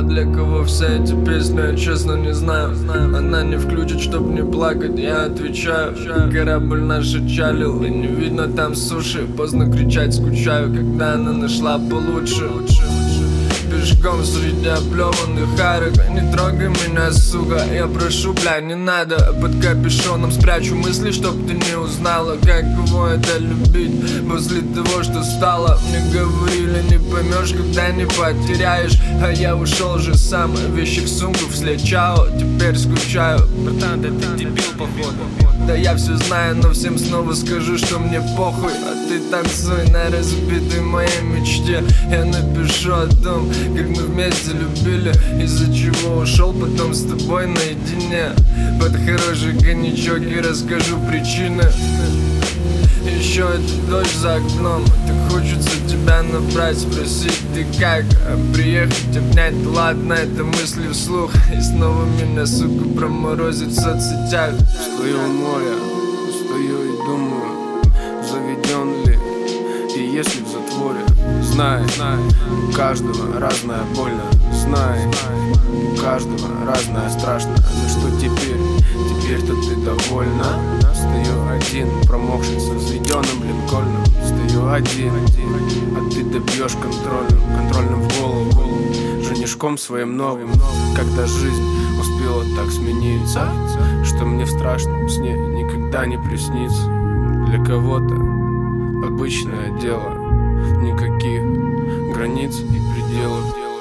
для кого вся эти песни, я честно не знаю. Она не включит, чтоб не плакать, я отвечаю. Корабль наш отчалил, и не видно там суши. Поздно кричать, скучаю, когда она нашла получше. Пешком среди облеванных арок. Не трогай меня, сука, я прошу, бля, не надо. Под капюшоном спрячу мысли, чтоб ты не узнала, каково это любить после того, что стало. Мне говорили, не поймешь, когда не потеряешь. А я ушел же сам, вещи в сумку вслед, чао. Теперь скучаю. Братан, да ты дебил, походу. Да я все знаю, но всем снова скажу, что мне похуй. А ты танцуй на разбитой моей мечте. Я напишу о том, как мы вместе любили, из-за чего ушел потом с тобой наедине. Под хороший коньячок и расскажу причины. Еще это дождь за окном, так хочется тебя набрать, спросить ты как, приехать, обнять, ладно, это мысли вслух. И снова меня, сука, проморозит в соцсетях. Стою у моря, стою и думаю, заведен ли, и если в затворе. Знай, у каждого разная больно. Знай, у каждого разная страшно. Ну что теперь? Теперь-то ты довольна? Стою один, промокший с разведенным линкольном. Стою один, а ты добьешь контрольным в голову, женишком своим новым. Когда жизнь успела так смениться, что мне в страшном сне никогда не приснится. Для кого-то обычное дело, никаких границ и пределов.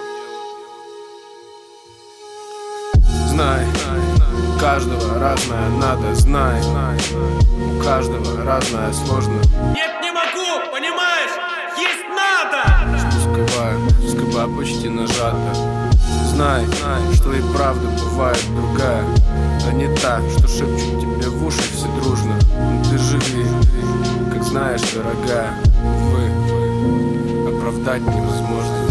Знай, у каждого разное надо, знай, у каждого разное сложно. Нет, не могу, понимаешь? Есть надо! Спусковая почти нажата. Знай, что и правда бывает другая, а не та, что шепчут тебе в уши все дружно. Ты живи, как знаешь, дорогая, увы, оправдать невозможно.